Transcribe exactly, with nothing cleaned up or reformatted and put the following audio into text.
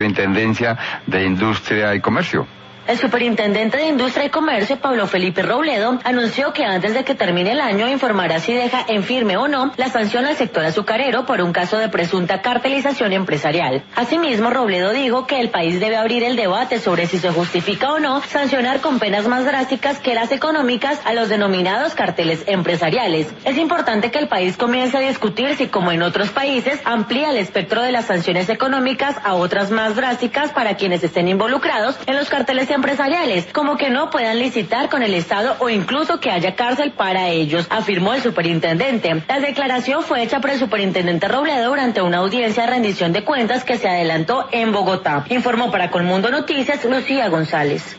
Intendencia de Industria y Comercio. El superintendente de Industria y Comercio, Pablo Felipe Robledo, anunció que antes de que termine el año informará si deja en firme o no la sanción al sector azucarero por un caso de presunta cartelización empresarial. Asimismo, Robledo dijo que el país debe abrir el debate sobre si se justifica o no sancionar con penas más drásticas que las económicas a los denominados carteles empresariales. Es importante que el país comience a discutir si, como en otros países, amplía el espectro de las sanciones económicas a otras más drásticas para quienes estén involucrados en los carteles empresariales, como que no puedan licitar con el Estado o incluso que haya cárcel para ellos, afirmó el superintendente. La declaración fue hecha por el superintendente Robledo durante una audiencia de rendición de cuentas que se adelantó en Bogotá. Informó para Colmundo Noticias Lucía González.